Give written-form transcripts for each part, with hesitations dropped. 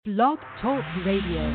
Blog Talk Radio.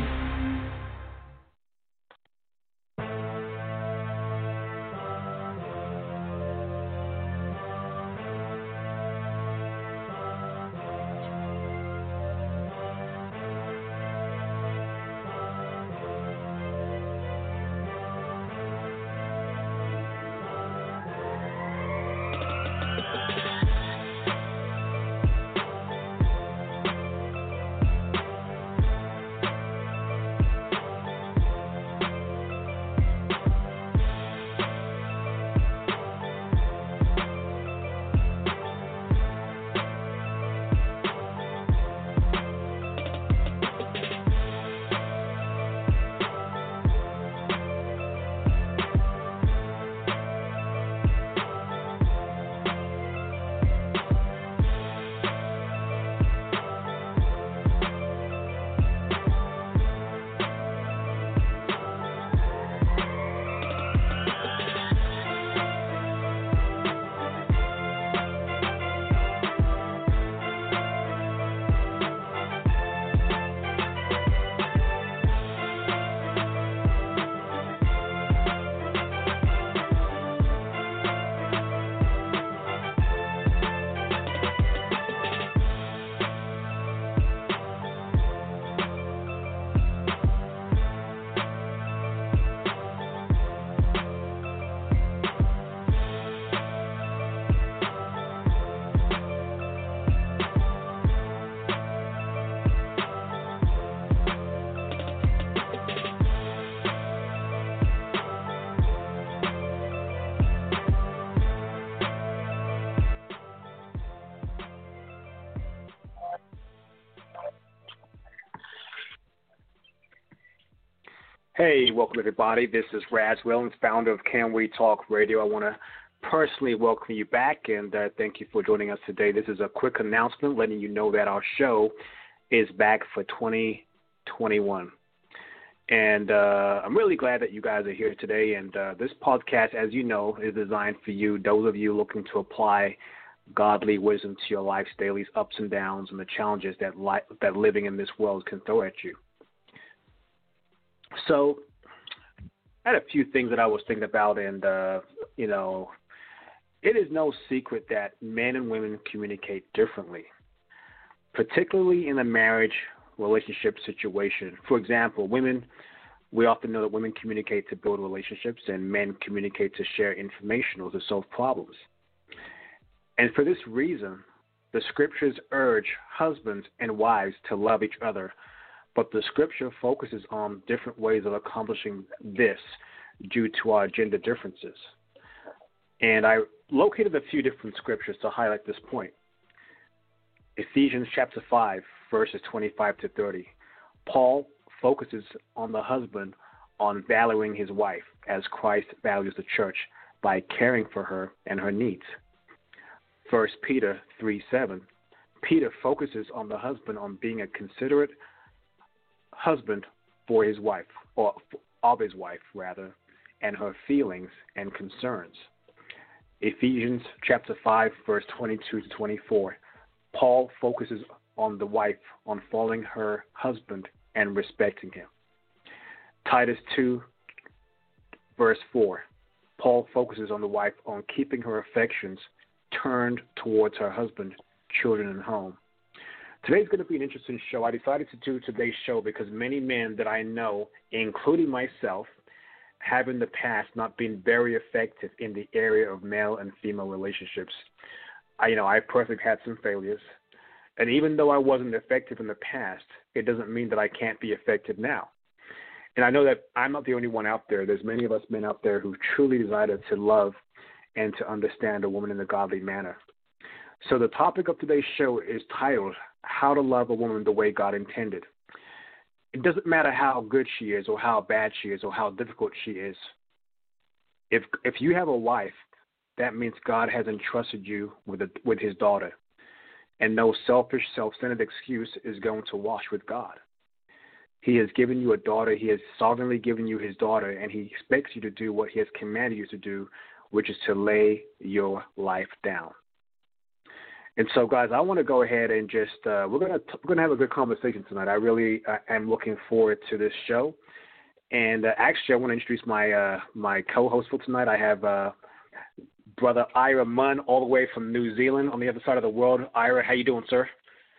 Hey, welcome everybody. This is Raz Wellens, founder of Can We Talk Radio. I want to personally welcome you back and thank you for joining us today. This is a quick announcement letting you know that our show is back for 2021. And I'm really glad that you guys are here today. And this podcast, as you know, is designed for you, those of you looking to apply godly wisdom to your life's daily ups and downs and the challenges that living in this world can throw at you. So I had a few things that I was thinking about, and, it is no secret that men and women communicate differently, particularly in a marriage relationship situation. For example, we often know that women communicate to build relationships and men communicate to share information or to solve problems. And for this reason, the scriptures urge husbands and wives to love each other. But the scripture focuses on different ways of accomplishing this due to our gender differences. And I located a few different scriptures to highlight this point. Ephesians chapter 5, verses 25 to 30. Paul focuses on the husband on valuing his wife as Christ values the church by caring for her and her needs. 1 Peter 3:7. Peter focuses on the husband on being a considerate husband for his wife, or of his wife rather, and her feelings and concerns. Ephesians chapter 5, verse 22 to 24. Paul focuses on the wife on following her husband and respecting him. Titus 2, verse 4. Paul focuses on the wife on keeping her affections turned towards her husband, children, and home. Today's going to be an interesting show. I decided to do today's show because many men that I know, including myself, have in the past not been very effective in the area of male and female relationships. I personally had some failures. And even though I wasn't effective in the past, it doesn't mean that I can't be effective now. And I know that I'm not the only one out there. There's many of us men out there who truly desire to love and to understand a woman in a godly manner. So the topic of today's show is titled, How to Love a Woman the Way God Intended. It doesn't matter how good she is or how bad she is or how difficult she is. If you have a wife, that means God has entrusted you with his daughter. And no selfish, self-centered excuse is going to wash with God. He has given you a daughter. He has sovereignly given you his daughter, and he expects you to do what he has commanded you to do, which is to lay your life down. And so, guys, I want to go ahead and just we're gonna have a good conversation tonight. I really am looking forward to this show. And actually, I want to introduce my co-host for tonight. I have brother Ira Munn, all the way from New Zealand, on the other side of the world. Ira, how you doing, sir?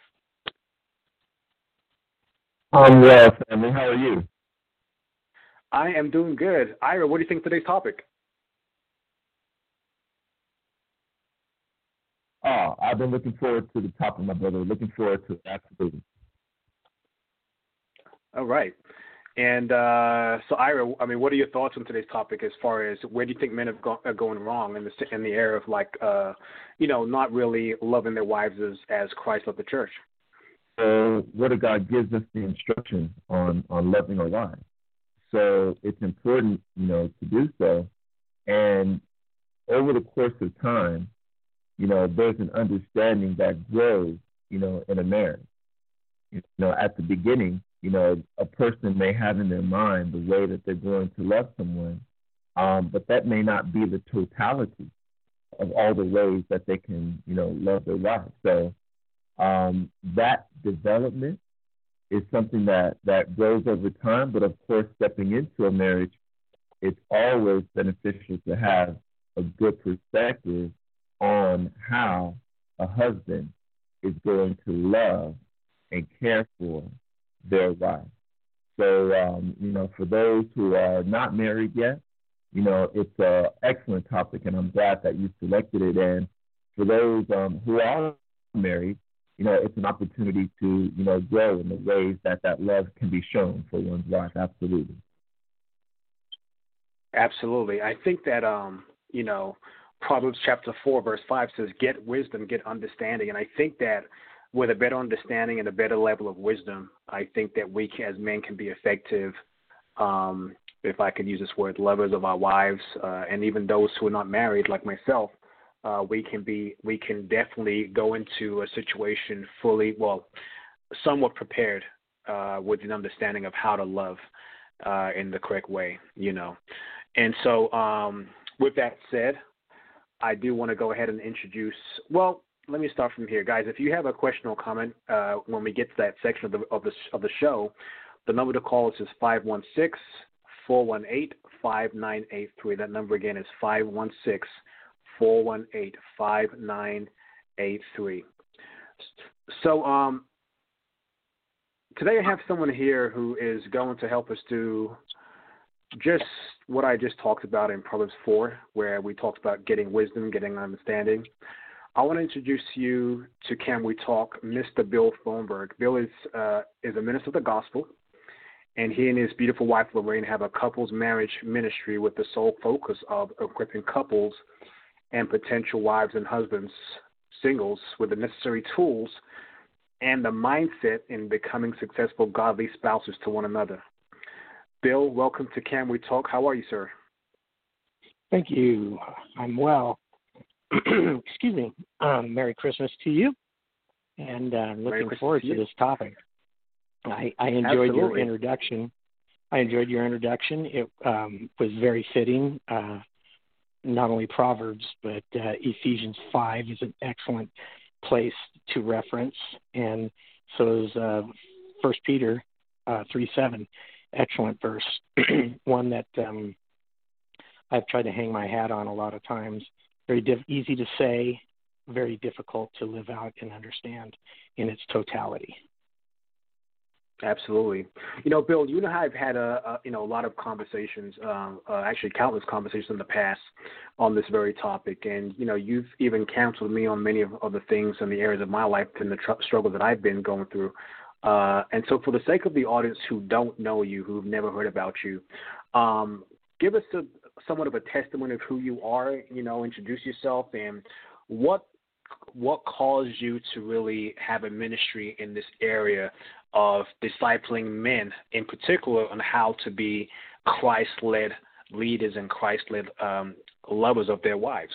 I'm well, family. How are you? I am doing good. Ira, what do you think of today's topic? Oh, I've been looking forward to the topic, my brother. Looking forward to it, absolutely. All right. And so, Ira, I mean, what are your thoughts on today's topic as far as where do you think men are going wrong in the area of, like, not really loving their wives as Christ loved the church? So, Word of God gives us the instructions on loving our wives. So it's important, to do so. And over the course of time, there's an understanding that grows, in a marriage. At the beginning, a person may have in their mind the way that they're going to love someone, but that may not be the totality of all the ways that they can, love their wife. So that development is something that grows over time, but of course, stepping into a marriage, it's always beneficial to have a good perspective on how a husband is going to love and care for their wife. So, for those who are not married yet, it's an excellent topic, and I'm glad that you selected it. And for those who are married, it's an opportunity to, grow in the ways that love can be shown for one's wife. Absolutely. Absolutely. I think that, Proverbs chapter 4, verse 5 says, get wisdom, get understanding. And I think that with a better understanding and a better level of wisdom, I think that we as men can be effective, if I could use this word, lovers of our wives, and even those who are not married, like myself. We can definitely go into a situation somewhat prepared, with an understanding of how to love in the correct way, And so, with that said, I do want to go ahead and introduce. Well, let me start from here, guys. If you have a question or comment when we get to that section of the show, the number to call us is 516-418-5983. That number again is 516-418-5983. So today I have someone here who is going to help us do just what I just talked about in Proverbs 4, where we talked about getting wisdom, getting understanding. I want to introduce you to Can We Talk, Mr. Bill Thornburg. Bill is a minister of the gospel, and he and his beautiful wife, Lorraine, have a couples marriage ministry with the sole focus of equipping couples and potential wives and husbands, singles, with the necessary tools and the mindset in becoming successful, godly spouses to one another. Bill, welcome to Can We Talk. How are you, sir? Thank you. I'm well. Excuse me. Merry Christmas to you, and looking forward to this topic. I enjoyed your introduction. It was very fitting. Not only Proverbs, but Ephesians 5 is an excellent place to reference, and so is 1 Peter 3:7. Excellent verse, one that I've tried to hang my hat on a lot of times. Very easy to say, very difficult to live out and understand in its totality. Absolutely. Bill, you and I have had a lot of conversations, actually countless conversations in the past on this very topic. And, you've even counseled me on many of the things in the areas of my life and the struggle that I've been going through. And so for the sake of the audience who don't know you, who've never heard about you, give us somewhat of a testimony of who you are, introduce yourself, and what caused you to really have a ministry in this area of discipling men, in particular on how to be Christ-led leaders and Christ-led lovers of their wives.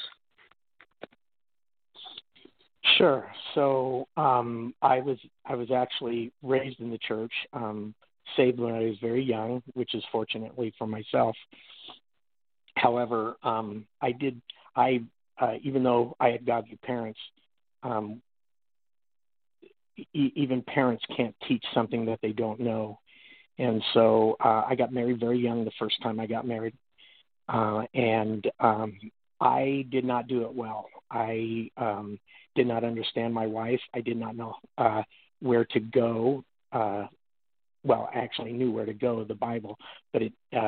Sure. So I was actually raised in the church, saved when I was very young, which is fortunately for myself. However, even though I had godly parents, even parents can't teach something that they don't know. And so I got married very young the first time I got married. And I did not do it well. I did not understand my wife. I did not know where to go. Well, I actually knew where to go, the Bible, but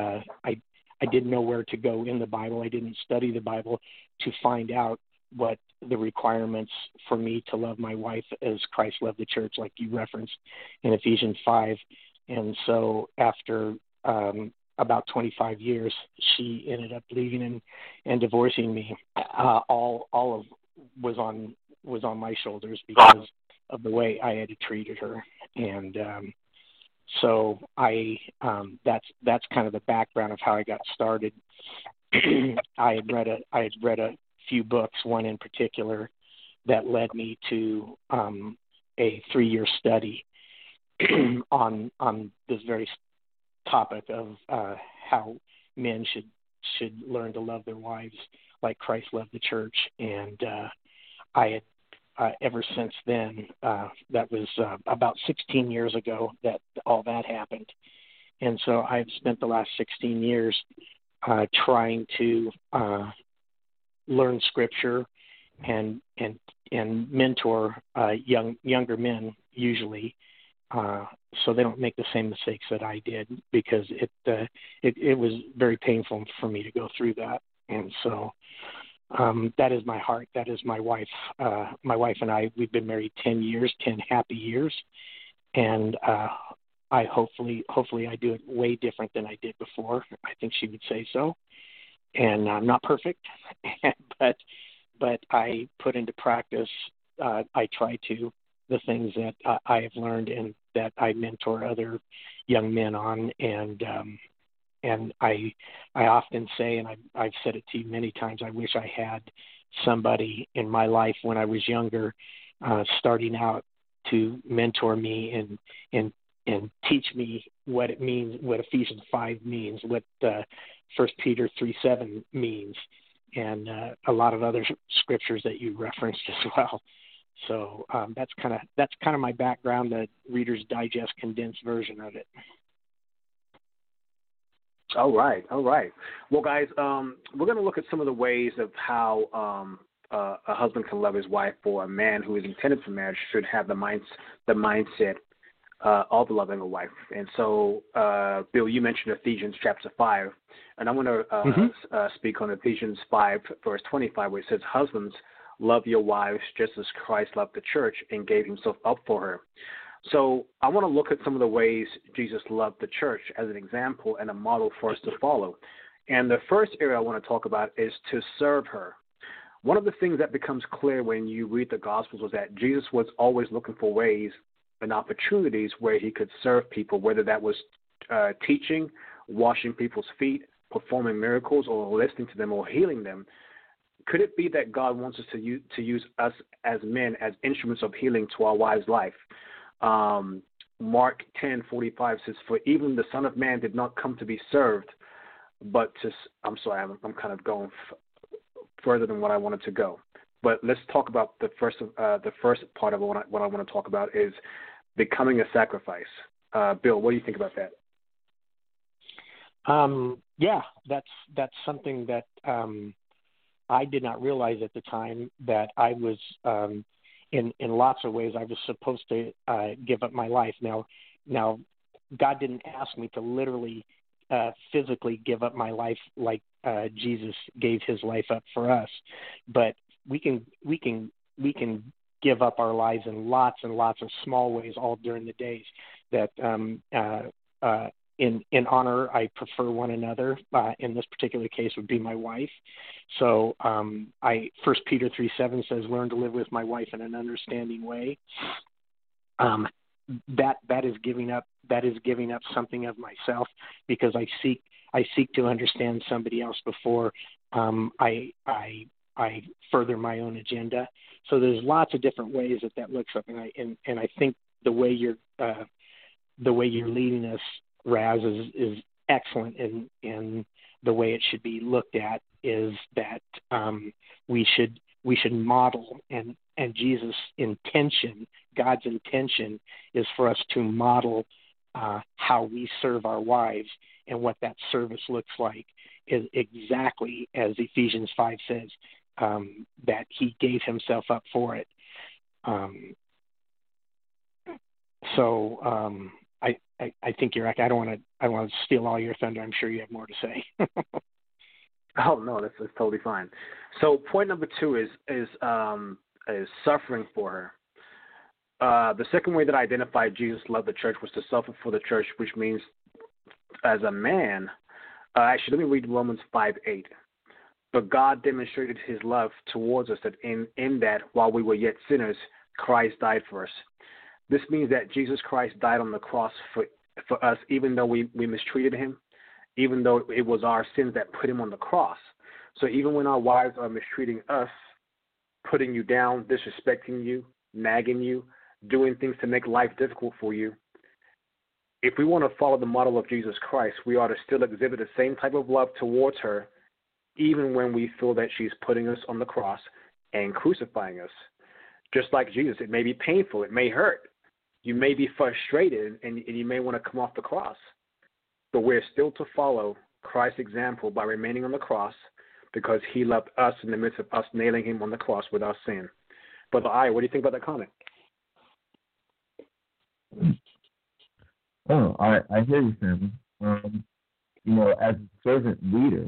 I didn't know where to go in the Bible. I didn't study the Bible to find out what the requirements for me to love my wife as Christ loved the church, like you referenced in Ephesians 5. And so after about 25 years, she ended up leaving and divorcing me. All of was on my shoulders because of the way I had treated her. And so that's kind of the background of how I got started. I had read a few books, one in particular that led me to a 3-year study on this very topic of how men should learn to love their wives like Christ loved the church. And I had ever since then, that was about 16 years ago that all that happened. And so I've spent the last 16 years trying to learn Scripture and mentor younger men, usually, so they don't make the same mistakes that I did, because it was very painful for me to go through that. And so that is my heart. That is my wife. My wife and I, we've been married 10 years, 10 happy years, and I hopefully I do it way different than I did before. I think she would say so. And I'm not perfect, but I put into practice. I try to the things that I have learned and that I mentor other young men on. And I often say, and I've said it to you many times, I wish I had somebody in my life when I was younger, starting out, to mentor me and teach me what it means, what Ephesians 5 means, what 1 Peter 3:7 means, and a lot of other scriptures that you referenced as well. So that's kind of my background, the Reader's Digest condensed version of it. All right. Well, guys, we're going to look at some of the ways of how a husband can love his wife, or a man who is intended for marriage should have the mindset of loving a wife. And so, Bill, you mentioned Ephesians chapter 5, and I want to speak on Ephesians 5, verse 25, where it says, "Husbands, love your wives just as Christ loved the church and gave himself up for her." So I want to look at some of the ways Jesus loved the church as an example and a model for us to follow. And the first area I want to talk about is to serve her. One of the things that becomes clear when you read the Gospels was that Jesus was always looking for ways and opportunities where he could serve people, whether that was teaching, washing people's feet, performing miracles, or listening to them, or healing them. Could it be that God wants us to use us as men as instruments of healing to our wives' life? Mark 10:45 says, "For even the Son of Man did not come to be served, but to..." I'm sorry, I'm kind of going further than what I wanted to go. But let's talk about the first part of what I want to talk about is becoming a sacrifice. Bill, what do you think about that? Yeah, that's something that I did not realize at the time, that I was in lots of ways I was supposed to give up my life. Now, God didn't ask me to literally physically give up my life like Jesus gave his life up for us, but we can give up our lives in lots and lots of small ways all during the days. That in honor, I prefer one another. In this particular case, would be my wife. So 1 Peter 3:7 says, "Learn to live with my wife in an understanding way." That is giving up. That is giving up something of myself, because I seek to understand somebody else before I further my own agenda. So there's lots of different ways that looks up, and I think the way you're leading us, Raz, is excellent, and the way it should be looked at is that we should we should model, and Jesus' intention, God's intention, is for us to model how we serve our wives, and what that service looks like is exactly as Ephesians 5 says, that he gave himself up for it. I think you're right. I don't want to steal all your thunder. I'm sure you have more to say. Oh no, that's totally fine. So point number 2 is suffering for her. The second way that I identified Jesus loved the church was to suffer for the church, which means as a man. Actually, let me read Romans 5:8. But God demonstrated his love towards us that in that while we were yet sinners, Christ died for us. This means that Jesus Christ died on the cross for us, even though we mistreated him, even though it was our sins that put him on the cross. So even when our wives are mistreating us, putting you down, disrespecting you, nagging you, doing things to make life difficult for you, if we want to follow the model of Jesus Christ, we ought to still exhibit the same type of love towards her, even when we feel that she's putting us on the cross and crucifying us. Just like Jesus, it may be painful, it may hurt. You may be frustrated, and you may want to come off the cross. But we're still to follow Christ's example by remaining on the cross, because he loved us in the midst of us nailing him on the cross with our sin. Brother I, what do you think about that comment? Oh, I hear you, Sam. As a servant leader,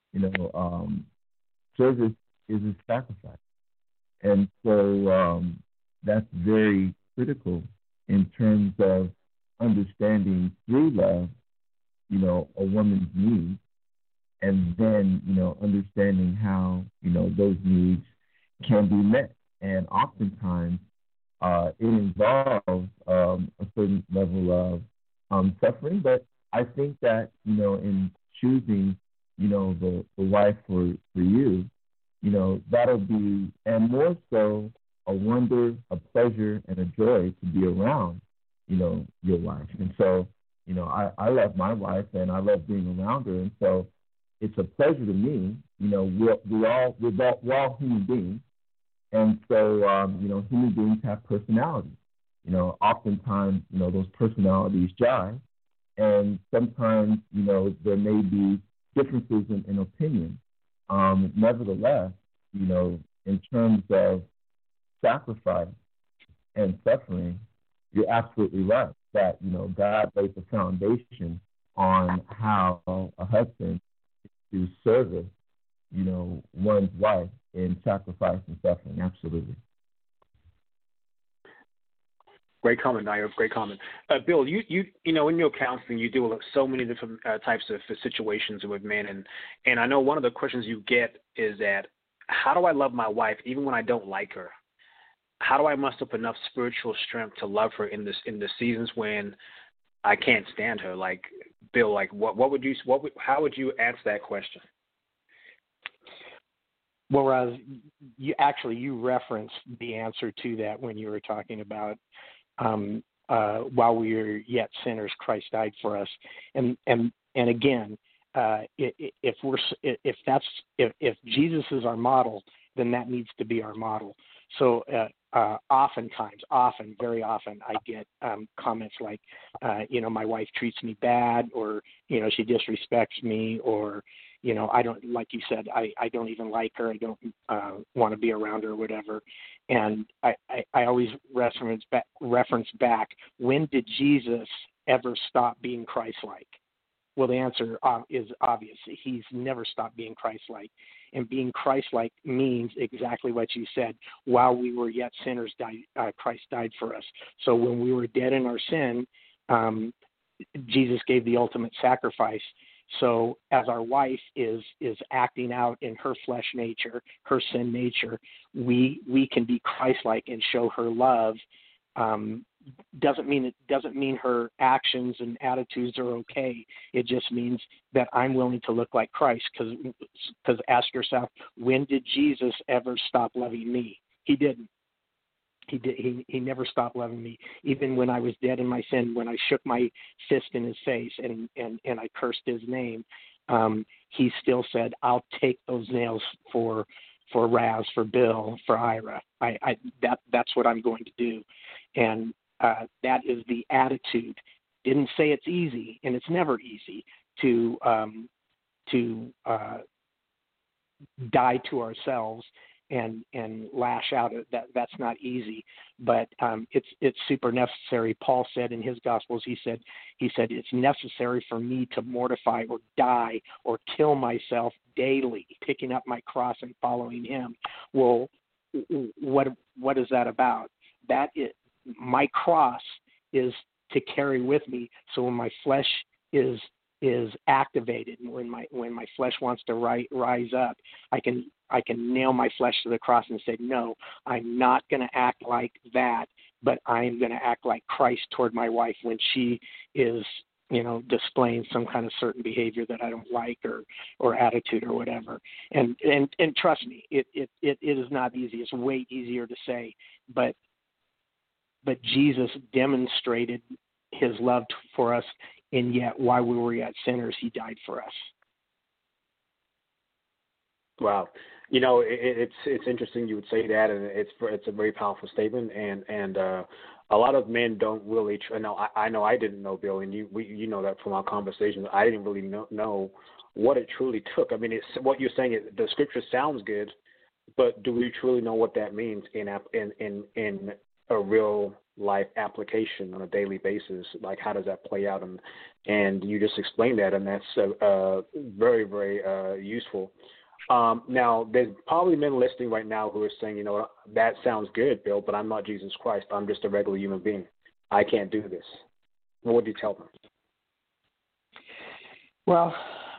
service is a sacrifice. And so that's very critical in terms of understanding through love, a woman's needs, and then, understanding how, those needs can be met. And oftentimes it involves a certain level of suffering. But I think that, in choosing, the wife for you, that'll be, and more so, a wonder, a pleasure, and a joy to be around, your wife. And so, I love my wife, and I love being around her. And so it's a pleasure to me. We're all human beings. And so, human beings have personalities. Oftentimes, those personalities jive. And sometimes, there may be differences in opinion. Nevertheless, in terms of sacrifice and suffering, you're absolutely right that, God laid the foundation on how a husband to service, one's wife in sacrifice and suffering. Absolutely. Great comment, Nair. Great comment. Bill, you in your counseling, you deal with so many different types of situations with men, and I know one of the questions you get is that, how do I love my wife even when I don't like her? How do I muster up enough spiritual strength to love her in the seasons when I can't stand her? Like, Bill, how would you answer that question? Well, Raz, you referenced the answer to that when you were talking about while we were yet sinners, Christ died for us. And again, if Jesus is our model, then that needs to be our model. So very often, I get comments like, my wife treats me bad, or she disrespects me, or I don't, like you said, I don't even like her. I don't want to be around her or whatever. And I always reference back, when did Jesus ever stop being Christ-like? Well, the answer is obvious. He's never stopped being Christ-like. And being Christ-like means exactly what you said. While we were yet sinners, Christ died for us. So when we were dead in our sin, Jesus gave the ultimate sacrifice. So as our wife is acting out in her flesh nature, her sin nature, we can be Christ-like and show her love. Doesn't mean her actions and attitudes are okay. It just means that I'm willing to look like Christ. Because ask yourself, when did Jesus ever stop loving me? He didn't. He never stopped loving me. Even when I was dead in my sin, when I shook my fist in his face and I cursed his name, he still said, I'll take those nails for for Raz, for Bill, for Ira. That's what I'm going to do, and that is the attitude. Didn't say it's easy, and it's never easy to die to ourselves and lash out. That's not easy, but it's super necessary. Paul said in his Gospels, he said it's necessary for me to mortify or die or kill myself daily, picking up my cross and following him. Well, what is that about? That is, my cross is to carry with me. So when my flesh is activated, and when my flesh wants to rise up, I can nail my flesh to the cross and say, no, I'm not going to act like that, but I'm going to act like Christ toward my wife when she is, displaying some kind of certain behavior that I don't like or attitude or whatever. And trust me, it is not easy. It's way easier to say, but Jesus demonstrated his love for us, and yet while we were yet sinners, he died for us. Wow. It's interesting you would say that, and it's a very powerful statement, and a lot of men don't really. I know I didn't know, Bill, and you know that from our conversations. I didn't really know what it truly took. I mean, it's what you're saying. The scripture sounds good, but do we truly know what that means in a real life application on a daily basis? Like, how does that play out? And you just explained that, and that's very, very useful. Now, there's probably men listening right now who are saying, that sounds good, Bill, but I'm not Jesus Christ. I'm just a regular human being. I can't do this. What would you tell them? Well,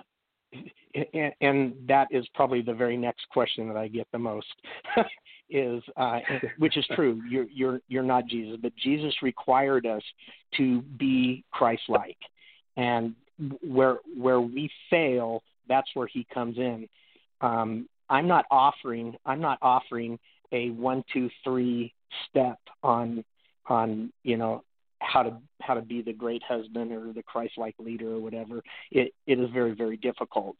and that is probably the very next question that I get the most. Is which is true. You're not Jesus, but Jesus required us to be Christ-like, and where we fail, that's where he comes in. I'm not offering a 1, 2, 3 step on how to be the great husband or the Christ-like leader or whatever. It is very, very difficult.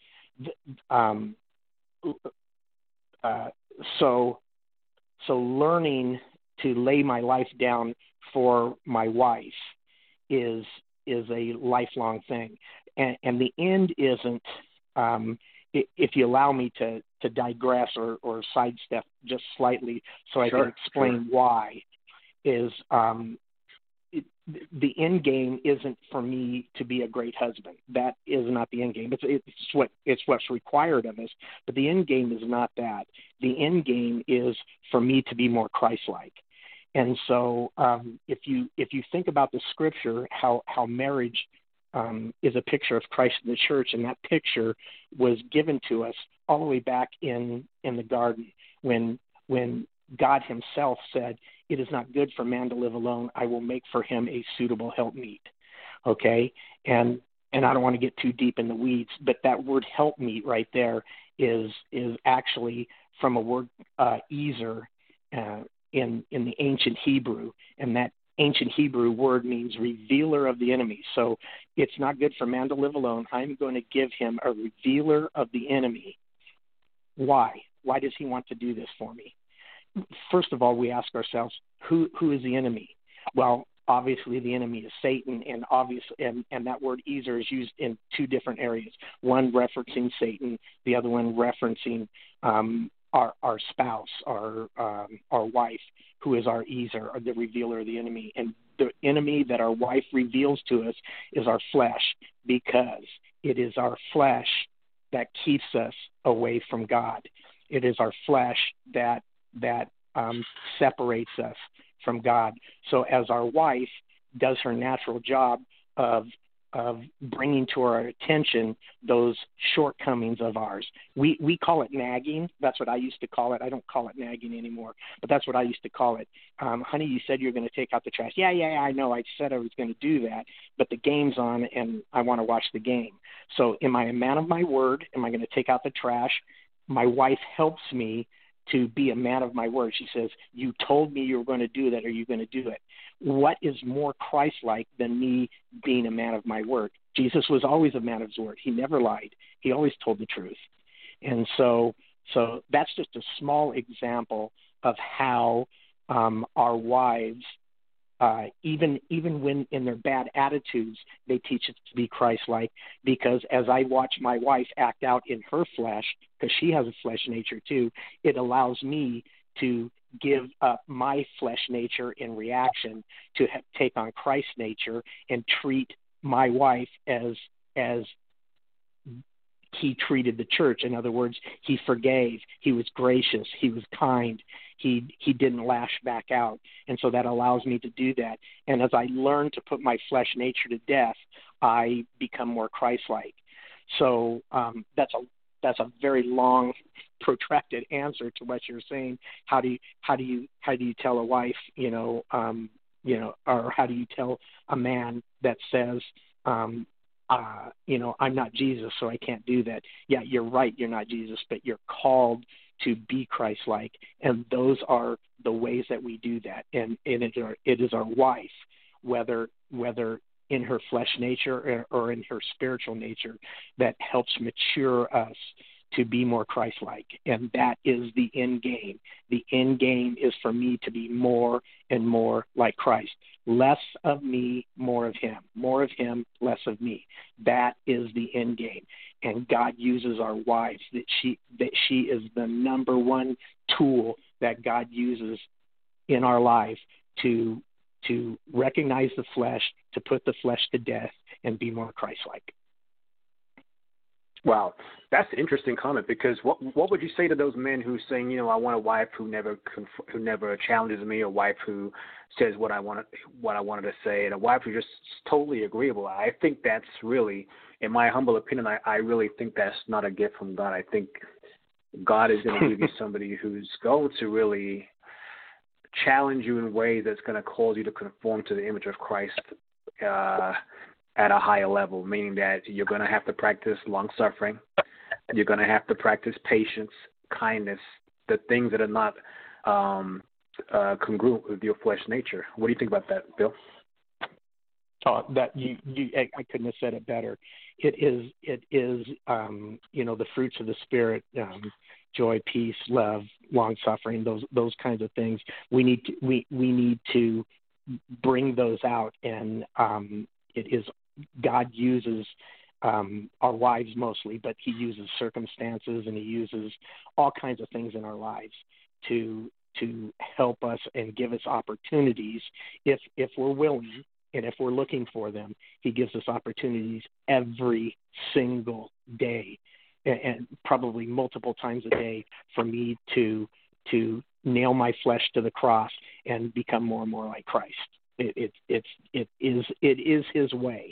So learning to lay my life down for my wife is a lifelong thing, and the end isn't. If you allow me to digress or sidestep just slightly, so I can explain why, is the end game isn't for me to be a great husband. That is not the end game. It's what's required of us, but the end game is not that. The end game is for me to be more Christ-like. And so, if you think about the scripture, how marriage is a picture of Christ in the church, and that picture was given to us all the way back in the garden when God himself said, "It is not good for man to live alone. I will make for him a suitable helpmeet." Okay, and I don't want to get too deep in the weeds, but that word helpmeet right there is actually from a word ezer in the ancient Hebrew, and that ancient Hebrew word means revealer of the enemy. So it's not good for man to live alone. I'm going to give him a revealer of the enemy. Why? Why does he want to do this for me? First of all, we ask ourselves, who is the enemy? Well, obviously the enemy is Satan, and that word ezer is used in two different areas. One referencing Satan, the other one referencing our spouse, our wife, who is our ezer, or the revealer of the enemy. And the enemy that our wife reveals to us is our flesh, because it is our flesh that keeps us away from God. It is our flesh that separates us from God. So as our wife does her natural job of bringing to our attention those shortcomings of ours. We call it nagging. That's what I used to call it. I don't call it nagging anymore, but that's what I used to call it. Honey, you said you're going to take out the trash. Yeah, I know. I said I was going to do that, but the game's on and I want to watch the game. So am I a man of my word? Am I going to take out the trash? My wife helps me to be a man of my word. She says, you told me you were going to do that. Are you going to do it? What is more Christ-like than me being a man of my word? Jesus was always a man of his word. He never lied. He always told the truth. And so So that's just a small example of how our wives, even when in their bad attitudes, they teach us to be Christ-like. Because as I watch my wife act out in her flesh, because she has a flesh nature too, it allows me to give up my flesh nature in reaction to take on Christ's nature and treat my wife as he treated the church. In other words, he forgave, he was gracious, he was kind, he didn't lash back out. And so that allows me to do that. And as I learn to put my flesh nature to death, I become more Christ-like. So that's a very long, protracted answer to what you're saying. How do you tell a wife, or how do you tell a man that says, I'm not Jesus, so I can't do that. Yeah, you're right, you're not Jesus, but you're called to be Christ-like, and those are the ways that we do that. And it is our wife, whether in her flesh nature or in her spiritual nature, that helps mature us to be more Christ-like. And that is the end game. The end game is for me to be more and more like Christ. Less of me, more of him. More of him, less of me. That is the end game. And God uses our wives, that she is the number one tool that God uses in our life to recognize the flesh, to put the flesh to death, and be more Christ-like. Wow, that's an interesting comment, because what would you say to those men who saying, I want a wife who never challenges me, a wife who says what I wanted to say, and a wife who's just totally agreeable? I think that's really, in my humble opinion, I really think that's not a gift from God. I think God is going to give you somebody who's going to really challenge you in ways that's going to cause you to conform to the image of Christ at a higher level, meaning that you're going to have to practice long-suffering. You're going to have to practice patience, kindness, the things that are not congruent with your flesh nature. What do you think about that, Bill? Oh, that I couldn't have said it better. It is the fruits of the Spirit, joy, peace, love, long-suffering, those kinds of things. We need to bring those out, and it is God uses our wives mostly, but he uses circumstances and he uses all kinds of things in our lives to help us and give us opportunities if we're willing and if we're looking for them. He gives us opportunities every single day, and probably multiple times a day, for me to nail my flesh to the cross and become more and more like Christ. It is his way.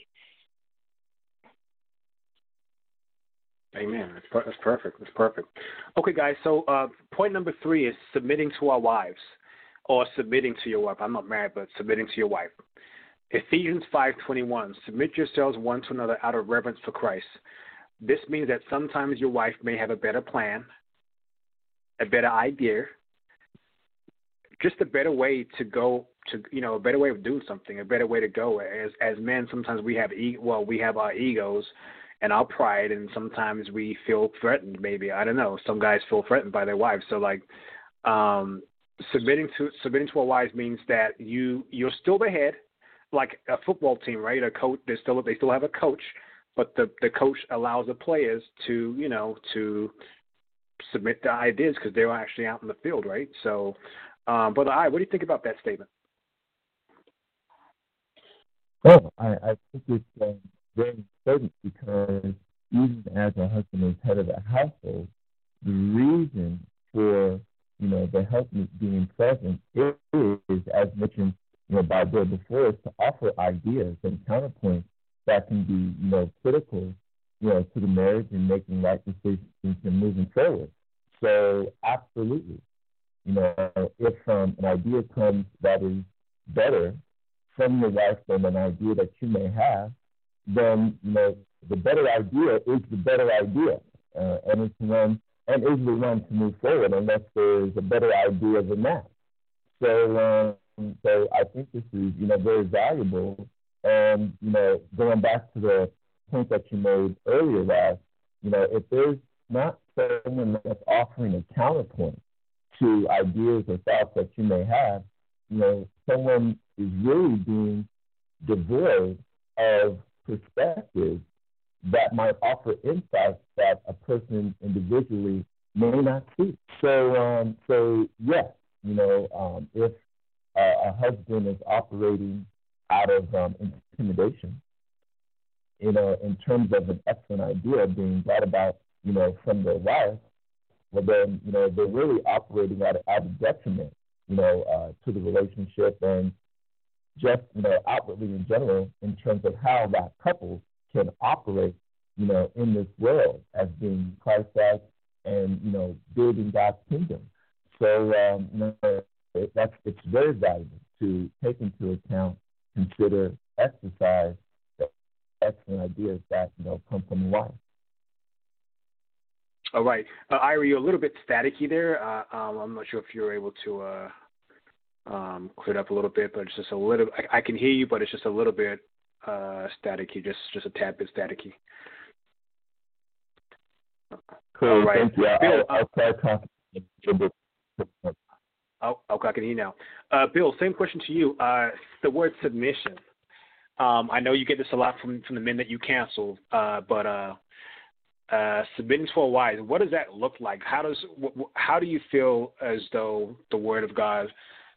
Amen. That's perfect. That's perfect. Okay, guys. So point number 3 is submitting to our wives, or submitting to your wife. I'm not married, but submitting to your wife. Ephesians 5:21. Submit yourselves one to another out of reverence for Christ. This means that sometimes your wife may have a better plan, a better idea, just a better way to go, a better way of doing something, a better way to go. As men, sometimes we have our egos and our pride, and sometimes we feel threatened. Maybe, I don't know. Some guys feel threatened by their wives. So, submitting to our wives means that you're still the head, like a football team, right? A coach, they still have a coach, but the coach allows the players to submit the ideas because they're actually out in the field, right? So, Brother I, what do you think about that statement? Oh, I think it's very important, because even as a husband is head of the household, the reason for the husband being present is, as mentioned by Bill before, is to offer ideas and counterpoints that can be critical to the marriage and making right decisions and moving forward. So absolutely, if an idea comes that is better from your wife than an idea that you may have, then the better idea is the better idea, and is the one to move forward, unless there is a better idea than that. So I think this is very valuable. And going back to the point that you made earlier, Raj, if there's not someone that's offering a counterpoint to ideas or thoughts that you may have, someone is really being devoid of perspective that might offer insights that a person individually may not see. So yes, if a husband is operating out of intimidation, in terms of an excellent idea being brought about, from their wife, well then, they're really operating at a detriment, to the relationship and just, outwardly in general in terms of how that couple can operate, in this world as being Christ-like and, building God's kingdom. So, it's very valuable to take into account, consider, exercise the excellent ideas that, come from the wife. All right. Ira, you're a little bit staticky there. I'm not sure if you're able to clear it up a little bit, but it's just a little, I can hear you, but it's just a little bit staticky, just a tad bit staticky. Cool. All right. Thank you. Bill, I'll try talking. Okay, I can hear you now. Bill, same question to you. The word submission. I know you get this a lot from the men that you counsel, but submitting to a wife, what does that look like? How do you feel as though the Word of God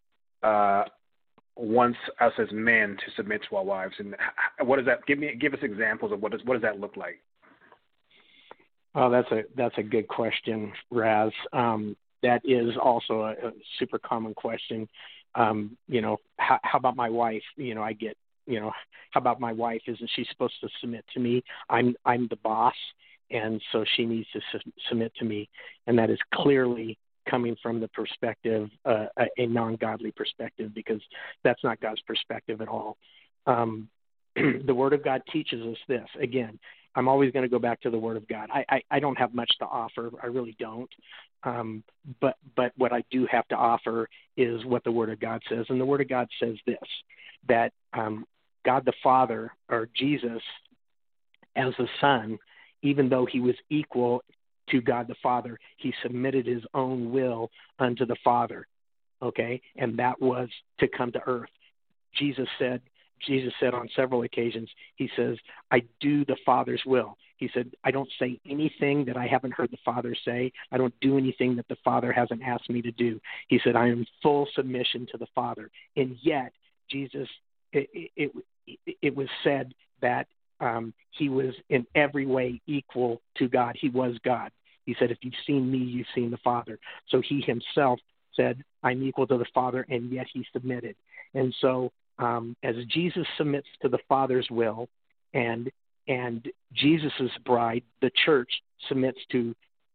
wants us as men to submit to our wives, and what does that? Give us examples of what does that look like? Oh, that's a good question, Raz. That is also a super common question. How about my wife? I get, how about my wife? Isn't she supposed to submit to me? I'm the boss, and so she needs to submit to me. And that is clearly coming from the perspective, a non-godly perspective, because that's not God's perspective at all. The Word of God teaches us this. Again, I'm always going to go back to the Word of God. I don't have much to offer. I really don't. But what I do have to offer is what the Word of God says. And the Word of God says this, that God the Father, or Jesus as the Son, even though he was equal to God the Father, he submitted his own will unto the Father, okay? And that was to come to earth. Jesus said on several occasions, he says, I do the Father's will. He said, I don't say anything that I haven't heard the Father say. I don't do anything that the Father hasn't asked me to do. He said, I am in full submission to the Father. And yet, Jesus, it was said that he was in every way equal to God. He was God. He said, if you've seen me, you've seen the Father. So he himself said, I'm equal to the Father, and yet he submitted. And so as Jesus submits to the Father's will, and Jesus's bride, the church, submits to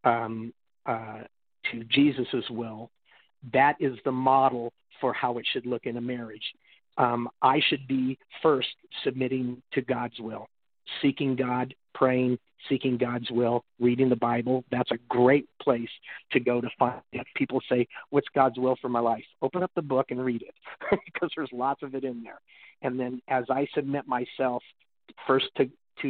Jesus's will, that is the model for how it should look in a marriage. I should be first submitting to God's will, seeking God, praying, seeking God's will, reading the Bible. That's a great place to go to find it. People say, what's God's will for my life? Open up the book and read it because there's lots of it in there. And then as I submit myself first to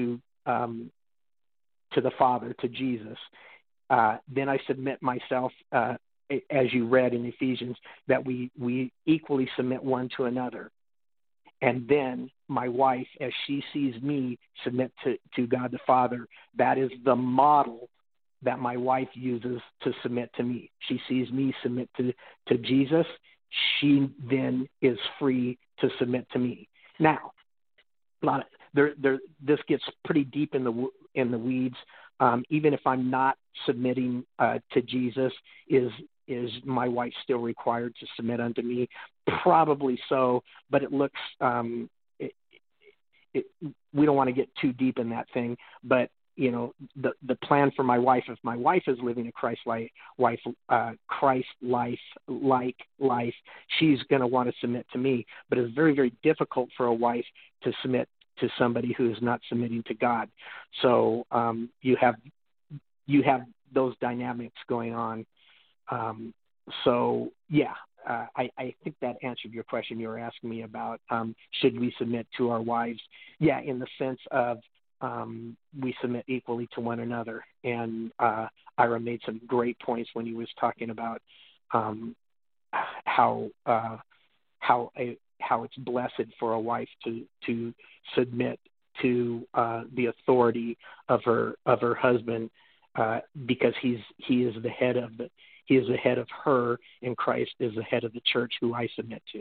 the Father, to Jesus, then I submit myself, as you read in Ephesians, that we equally submit one to another. And then my wife, as she sees me submit to God the Father, that is the model that my wife uses to submit to me. She sees me submit to Jesus. She then is free to submit to me. Now, this gets pretty deep in the weeds. Even if I'm not submitting to Jesus, is my wife still required to submit unto me? Probably so, but it looks we don't want to get too deep in that thing. But the plan for my wife, if my wife is living a Christ-like life, she's going to want to submit to me. But it's very, very difficult for a wife to submit to somebody who is not submitting to God. So you have those dynamics going on. I think that answered your question. You were asking me about should we submit to our wives? Yeah, in the sense of we submit equally to one another. And Ira made some great points when he was talking about how it's blessed for a wife to submit to the authority of her husband, because he is the head of her, and Christ is the head of the church, who I submit to.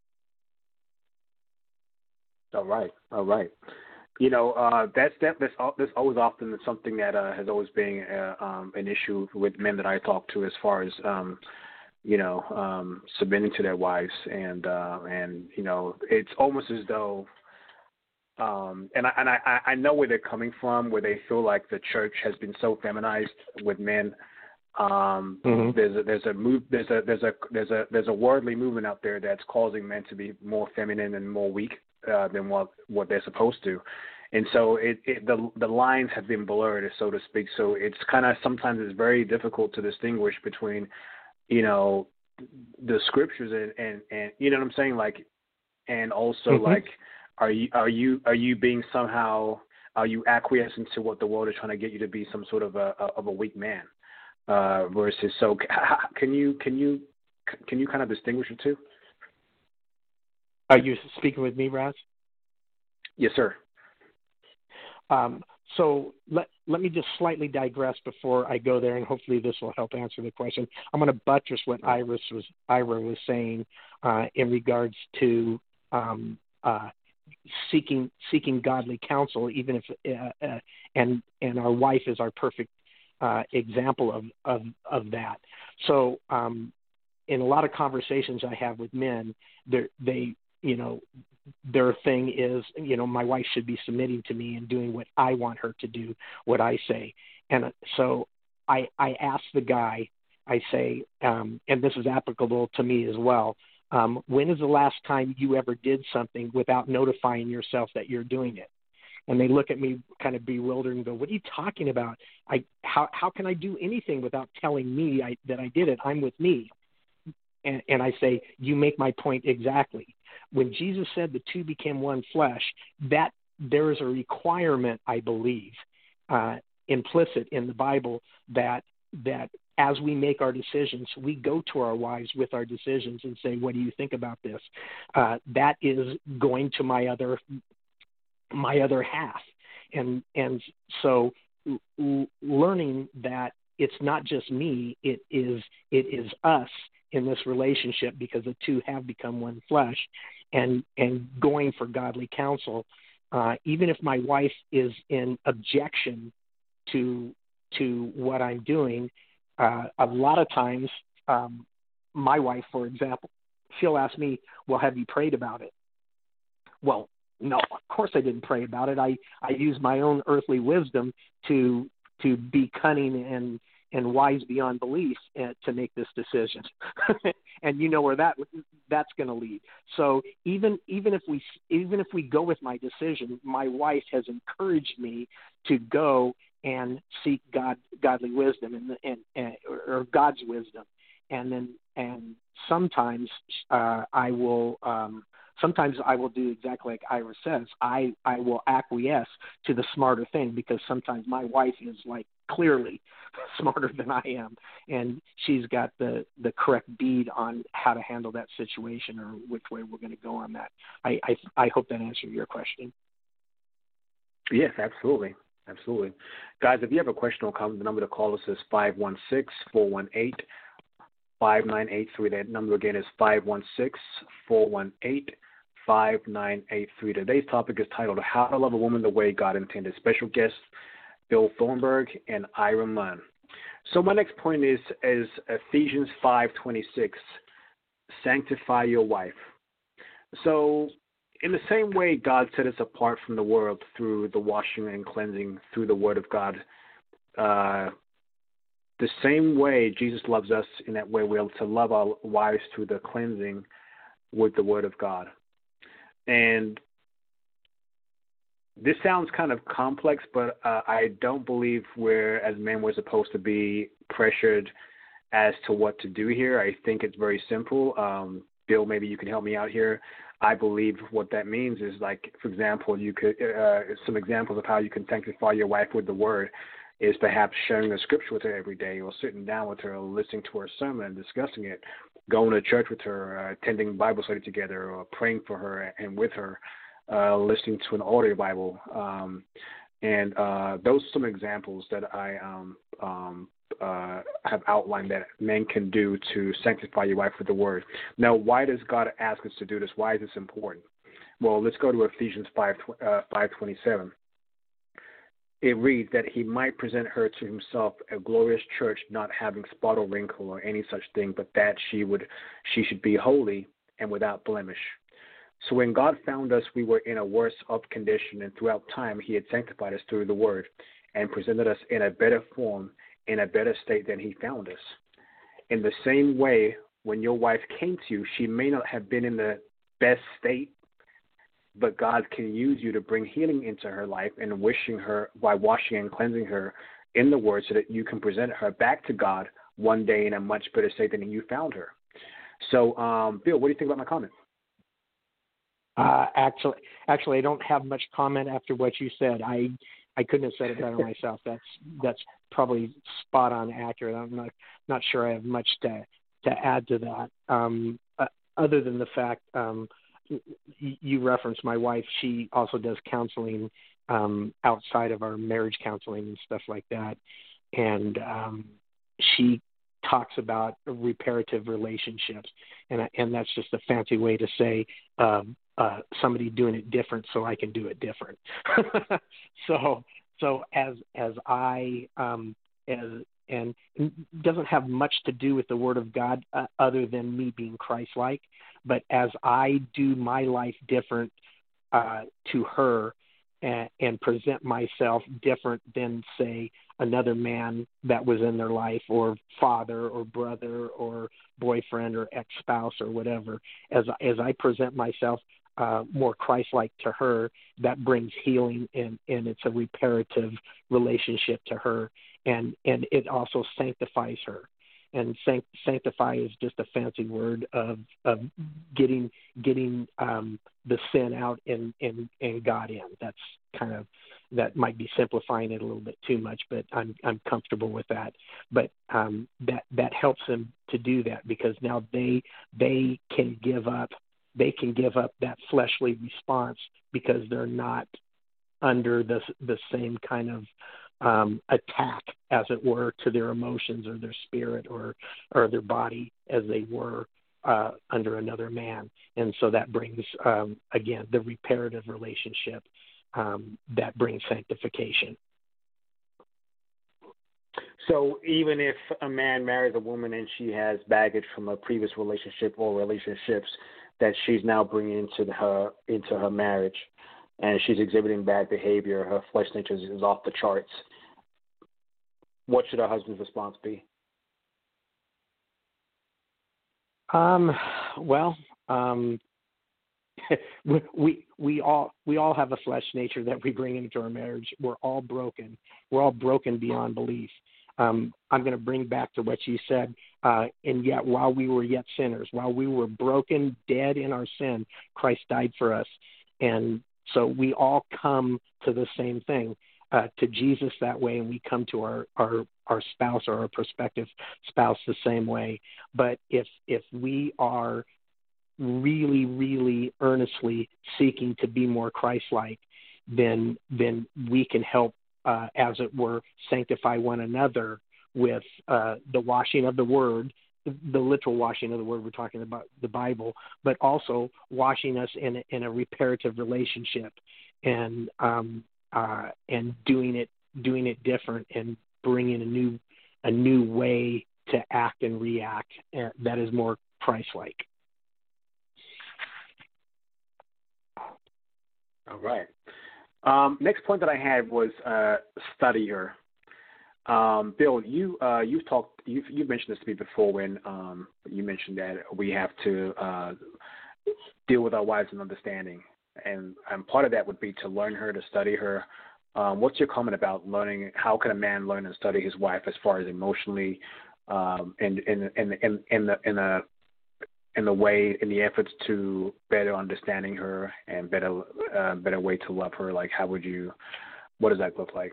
All right. You know, that's always often something that has always been an issue with men that I talk to, as far as submitting to their wives, and you know, it's almost as though, and I know where they're coming from, where they feel like the church has been so feminized with men. There's a worldly movement out there that's causing men to be more feminine and more weak than what they're supposed to, and so the lines have been blurred, so to speak. So it's kind of, sometimes it's very difficult to distinguish between, you know, the scriptures and you know what I'm saying, like, and also like, are you being somehow, are you acquiescing to what the world is trying to get you to be, some sort of a weak man, versus, so can you kind of distinguish the two? Are you speaking with me, Raz? Yes, sir. So let me just slightly digress before I go there, and hopefully this will help answer the question. I'm going to buttress what Ira was saying in regards to seeking godly counsel, even if and our wife is our perfect example of that. So in a lot of conversations I have with men, they you know, their thing is, you know, my wife should be submitting to me and doing what I want her to do, what I say. And so I ask the guy, I say, and this is applicable to me as well, when is the last time you ever did something without notifying yourself that you're doing it? And they look at me kind of bewildered and go, what are you talking about? How can I do anything without telling me that I did it? I'm with me. And I say, you make my point exactly. When Jesus said the two became one flesh, that there is a requirement, I believe, implicit in the Bible, that as we make our decisions, we go to our wives with our decisions and say, what do you think about this? That is going to my other half. And so learning that it's not just me, it is us in this relationship, because the two have become one flesh, and going for godly counsel, even if my wife is in objection to what I'm doing. A lot of times, my wife, for example, she'll ask me, well, have you prayed about it? Well, no, of course I didn't pray about it. I use my own earthly wisdom to be cunning and wise beyond belief to make this decision. And you know where that's going to lead. So even if we go with my decision, my wife has encouraged me to go and seek godly wisdom or God's wisdom. And sometimes I will do exactly like Ira says. I will acquiesce to the smarter thing, because sometimes my wife is like clearly smarter than I am, and she's got the correct bead on how to handle that situation or which way we're going to go on that. I hope that answered your question. Yes, absolutely. Guys, if you have a question or comment, the number to call us is 516-418-5983. That number again is 516-418-5983. Today's topic is titled How to Love a Woman the Way God Intended. Special guests Bill Thornburg and Ira Munn. So my next point is Ephesians 5:26, sanctify your wife. So in the same way God set us apart from the world through the washing and cleansing through the Word of God, the same way Jesus loves us, in that way we're able to love our wives through the cleansing with the Word of God. And this sounds kind of complex, but I don't believe as men, we're supposed to be pressured as to what to do here. I think it's very simple. Bill, maybe you can help me out here. I believe what that means is, like, for example, you could some examples of how you can sanctify your wife with the word is perhaps sharing the scripture with her every day, or sitting down with her, or listening to her sermon and discussing it, going to church with her, attending Bible study together, or praying for her and with her, listening to an audio Bible. And those are some examples that I have outlined that men can do to sanctify your wife with the word. Now, why does God ask us to do this? Why is this important? Well, let's go to Ephesians 5:27. It reads that he might present her to himself a glorious church, not having spot or wrinkle or any such thing, but that she should be holy and without blemish. So when God found us, we were in a worse off condition, and throughout time he had sanctified us through the word and presented us in a better form, in a better state than he found us. In the same way, when your wife came to you, she may not have been in the best state, but God can use you to bring healing into her life and wishing her by washing and cleansing her in the word, so that you can present her back to God one day in a much better state than you found her. So, Bill, what do you think about my comment? Actually, I don't have much comment after what you said. I couldn't have said it better myself. That's probably spot on accurate. I'm not sure I have much to add to that, other than the fact you referenced my wife. She also does counseling outside of our marriage counseling and stuff like that, and she talks about reparative relationships, and that's just a fancy way to say somebody doing it different so I can do it different. So as I and it doesn't have much to do with the Word of God other than me being Christ-like, but as I do my life different to her and present myself different than, say, another man that was in their life, or father or brother or boyfriend or ex-spouse or whatever, as I present myself more Christ-like to her, that brings healing, and it's a reparative relationship to her, and it also sanctifies her. And sanctify is just a fancy word of getting the sin out and God in. That's kind of, that might be simplifying it a little bit too much, but I'm comfortable with that. But that helps them to do that, because now they can give up that fleshly response, because they're not under the same kind of attack, as it were, to their emotions or their spirit or their body as they were under another man. And so that brings, again, the reparative relationship that brings sanctification. So even if a man marries a woman and she has baggage from a previous relationship or relationships that she's now bringing into her marriage, and she's exhibiting bad behavior, her flesh nature is off the charts, what should her husband's response be? We all have a flesh nature that we bring into our marriage. We're all broken. We're all broken beyond belief. I'm going to bring back to what you said. And yet, while we were yet sinners, while we were broken, dead in our sin, Christ died for us. And so we all come to the same thing, to Jesus that way, and we come to our spouse or our prospective spouse the same way. But if we are really, really earnestly seeking to be more Christ-like, then we can help, as it were, sanctify one another with the washing of the Word, the literal washing of the Word. We're talking about the Bible, but also washing us in a reparative relationship, and doing it different, and bringing a new way to act and react that is more Christ-like. All right. Next point that I had was study her. Bill, you've mentioned this to me before when you mentioned that we have to deal with our wives in understanding, and part of that would be to learn her, to study her. What's your comment about learning? How can a man learn and study his wife as far as emotionally, and in in the efforts to better understanding her and better way to love her? Like, what does that look like?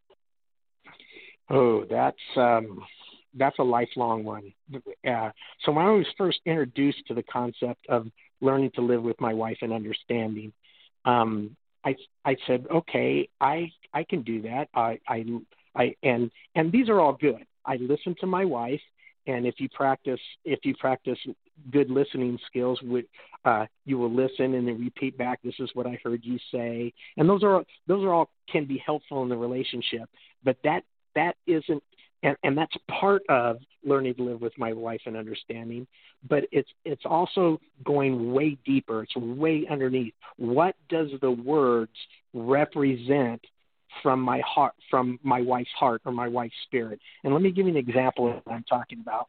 Oh, that's a lifelong one. So when I was first introduced to the concept of learning to live with my wife and understanding, I said, okay, I can do that. And these are all good. I listen to my wife, and if you practice good listening skills, you will listen and then repeat back, this is what I heard you say. And those are all can be helpful in the relationship. But that isn't, and that's part of learning to live with my wife and understanding. But it's also going way deeper. It's way underneath. What does the words represent from my heart, from my wife's heart or my wife's spirit? And let me give you an example of what I'm talking about.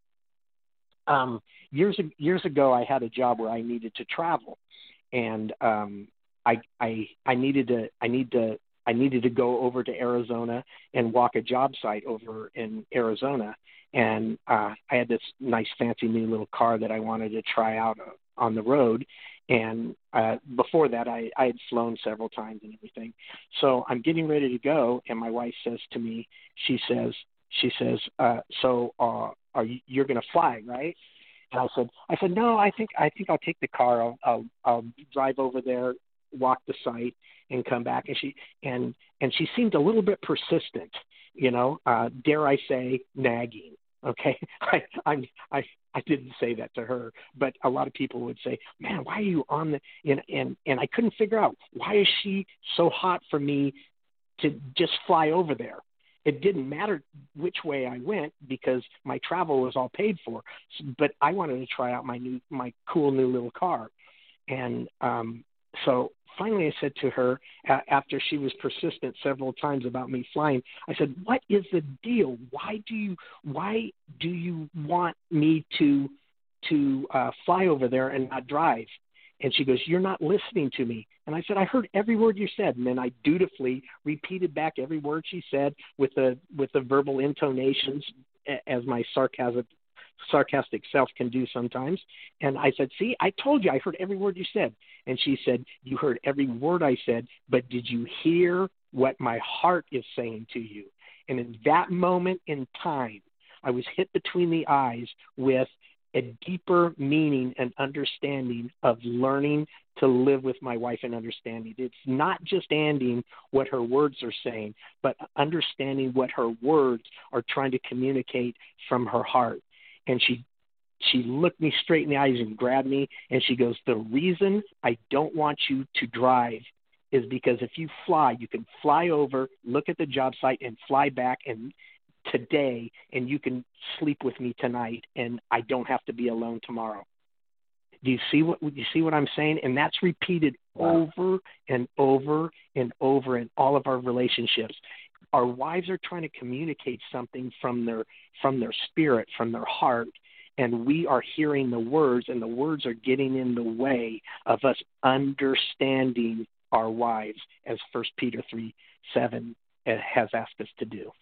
Years ago, I had a job where I needed to travel, and I needed to go over to Arizona and walk a job site over in Arizona. And I had this nice fancy new little car that I wanted to try out on the road. And before that, I had flown several times and everything. So I'm getting ready to go, and my wife says to me, she says, so you're going to fly, right? And I said, no, I think I'll take the car. I'll drive over there, walk the site, and come back. And she seemed a little bit persistent, dare I say, nagging. Okay, I didn't say that to her, but a lot of people would say, man, why are you on the, and I couldn't figure out, why is she so hot for me to just fly over there? It didn't matter which way I went because my travel was all paid for, but I wanted to try out my cool new little car. And so finally I said to her, after she was persistent several times about me flying, I said, what is the deal? Why do you want me to fly over there and not drive? And she goes, you're not listening to me. And I said, I heard every word you said. And then I dutifully repeated back every word she said with the verbal intonations, as my sarcastic self can do sometimes. And I said, see, I told you I heard every word you said. And she said, you heard every word I said, but did you hear what my heart is saying to you? And in that moment in time, I was hit between the eyes with a deeper meaning and understanding of learning to live with my wife and understanding. It's not just understanding what her words are saying, but understanding what her words are trying to communicate from her heart. And she looked me straight in the eyes and grabbed me, and she goes, the reason I don't want you to drive is because if you fly, you can fly over, look at the job site, and fly back today, and you can sleep with me tonight, and I don't have to be alone tomorrow. Do you see what I'm saying? And that's repeated over and over and over in all of our relationships. Our wives are trying to communicate something from their spirit, from their heart, and we are hearing the words, and the words are getting in the way of us understanding our wives, as 1 Peter 3:7 has asked us to do.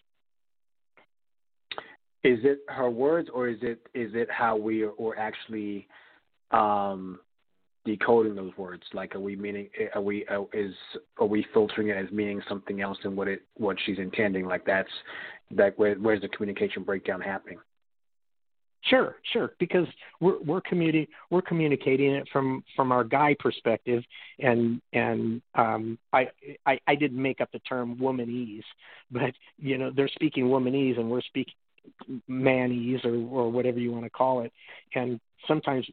Is it her words, or is it how we are actually decoding those words? Like, are we filtering it as meaning something else than what she's intending? Like, where's the communication breakdown happening? Sure, because we're communicating it from our guy perspective, and I didn't make up the term womanese, but they're speaking womanese and we're speaking manese or whatever you want to call it, and sometimes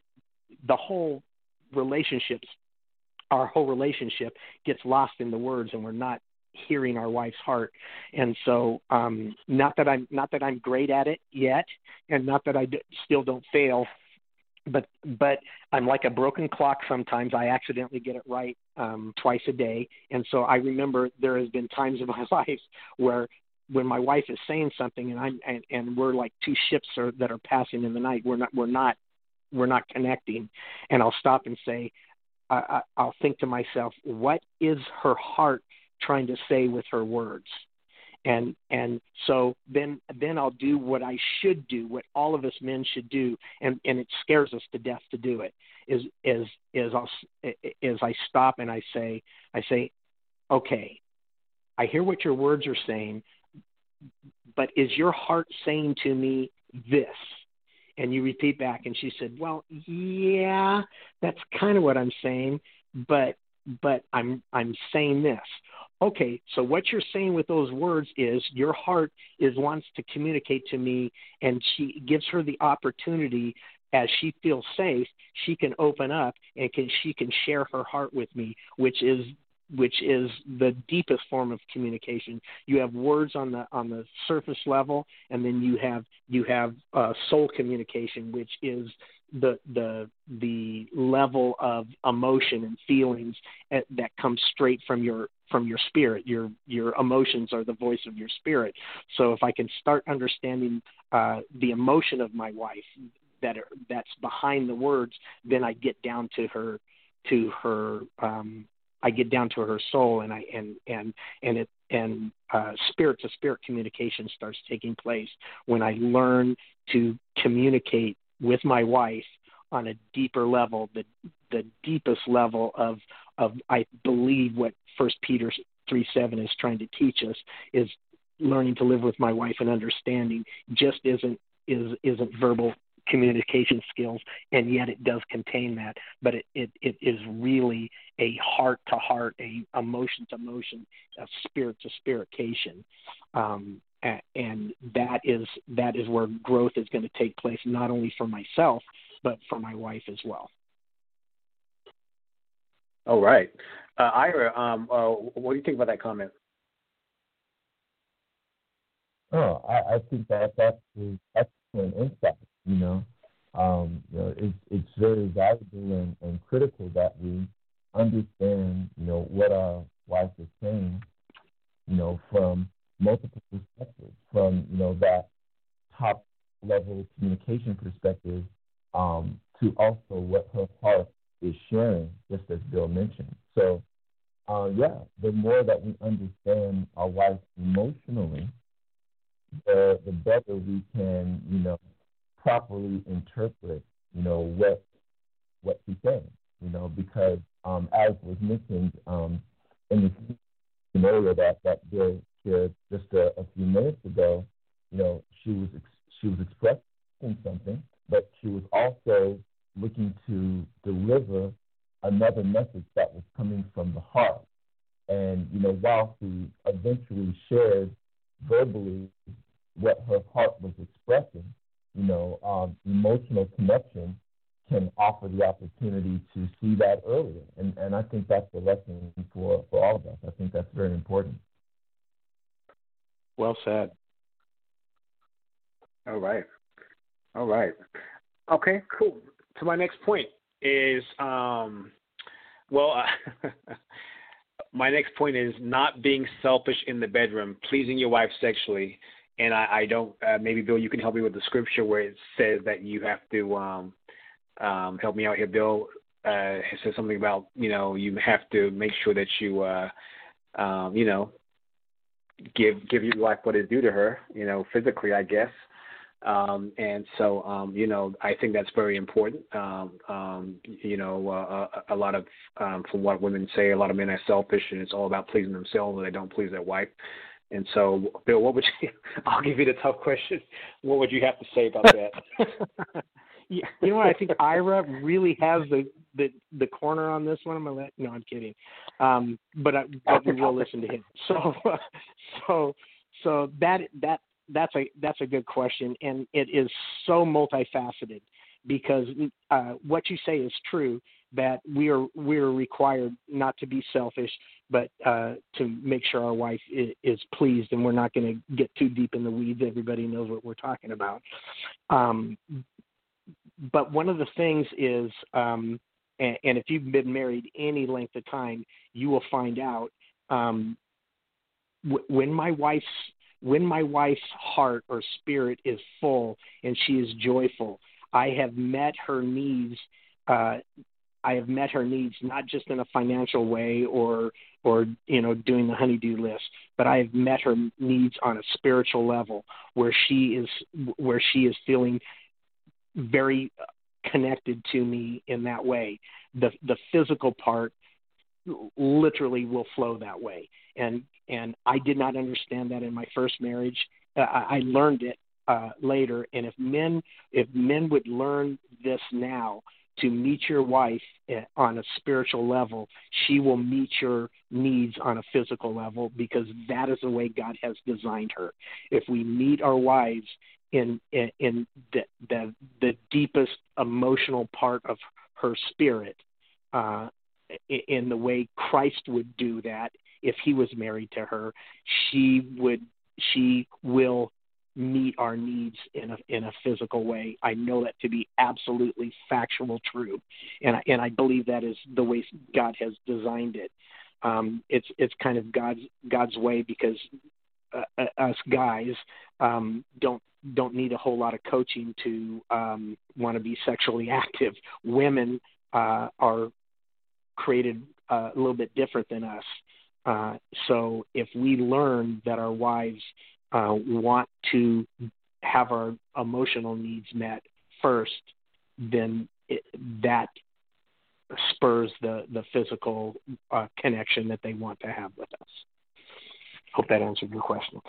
our whole relationship gets lost in the words, and we're not hearing our wife's heart. And so not that I'm great at it yet, and not that I still don't fail, but I'm like a broken clock. Sometimes I accidentally get it right twice a day. And so I remember there has been times in my life where when my wife is saying something and we're like two ships that are passing in the night, we're not connecting, and I'll stop and say, I'll think to myself, what is her heart trying to say with her words? And so then I'll do what I should do, what all of us men should do, and it scares us to death to do it. Is I stop and I say, okay, I hear what your words are saying, but is your heart saying to me this? And you repeat back, and she said, well, yeah, that's kind of what I'm saying, but I'm saying this. Okay, so what you're saying with those words is your heart wants to communicate to me, and she gives her the opportunity. As she feels safe, she can open up and she can share her heart with me, which is the deepest form of communication. You have words on the surface level, and then you have soul communication, which is the level of emotion and feelings that comes straight from your spirit. Your emotions are the voice of your spirit. So if I can start understanding the emotion of my wife that's behind the words, then I get down to her I get down to her soul, and spirit to spirit communication starts taking place when I learn to communicate with my wife on a deeper level, the deepest level of I believe what 1 Peter 3:7 is trying to teach us is learning to live with my wife and understanding just isn't verbal communication skills, and yet it does contain that, but it is really a heart to heart, a emotion to emotion, a spirit to spiritation, and that is where growth is going to take place, not only for myself but for my wife as well. All right, Ira, what do you think about that comment? Oh, I think that's an excellent insight. It's very valuable and critical that we understand, what our wife is saying, from multiple perspectives, from, that top level communication perspective, to also what her heart is sharing, just as Bill mentioned. So, the more that we understand our wife emotionally, the better we can, properly interpret, what she's saying, because as was mentioned in the scenario that Bill shared just a few minutes ago, she was expressing something, but she was also looking to deliver another message that was coming from the heart. And, while she eventually shared verbally what her heart was expressing, emotional connection can offer the opportunity to see that earlier. And I think that's the lesson for all of us. I think that's very important. Well said. All right. Okay, cool. So my next point is, my next point is not being selfish in the bedroom, pleasing your wife sexually. And I don't, maybe, Bill, you can help me with the scripture where it says that you have to, help me out here, Bill. It says something about, you have to make sure that you, give your wife what is due to her, physically, I guess. And so, I think that's very important. A lot of, from what women say, a lot of men are selfish and it's all about pleasing themselves and they don't please their wife. And so, Bill, what would you, I'll give you the tough question. What would you have to say about that? Yeah, you know what? I think Ira really has the corner on this one. I'm kidding. But we will listen to him. So that's a good question, and it is so multifaceted because what you say is true, that we're required not to be selfish, but to make sure our wife is pleased, and we're not going to get too deep in the weeds. Everybody knows what we're talking about. But one of the things is, and if you've been married any length of time, you will find out when my wife's heart or spirit is full and she is joyful, I have met her needs I have met her needs, not just in a financial way or doing the honeydew list, but I have met her needs on a spiritual level where she is feeling very connected to me in that way. The physical part literally will flow that way. And I did not understand that in my first marriage. I learned it later. And if men would learn this now, to meet your wife on a spiritual level, she will meet your needs on a physical level, because that is the way God has designed her. If we meet our wives in the deepest emotional part of her spirit, in the way Christ would do that if he was married to her, she will meet our needs in a physical way. I know that to be absolutely factual true, and I believe that is the way God has designed it. It's kind of God's way, because us guys don't need a whole lot of coaching to want to be sexually active. Women are created a little bit different than us. So if we learn that our wives want to have our emotional needs met first, then that spurs the physical connection that they want to have with us. Hope that answered your question.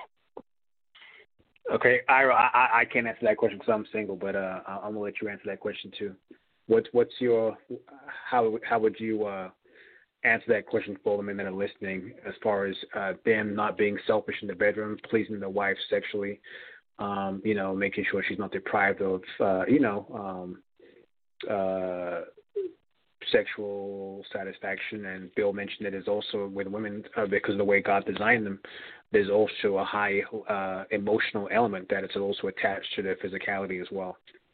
Okay, Ira, I can't answer that question because I'm single, but I'm gonna let you answer that question too. What's your how would you answer that question for the men that are listening, as far as them not being selfish in the bedroom, pleasing their wife sexually, making sure she's not deprived of sexual satisfaction. And Bill mentioned that there's also with women, because of the way God designed them, there's also a high emotional element that is also attached to their physicality as well.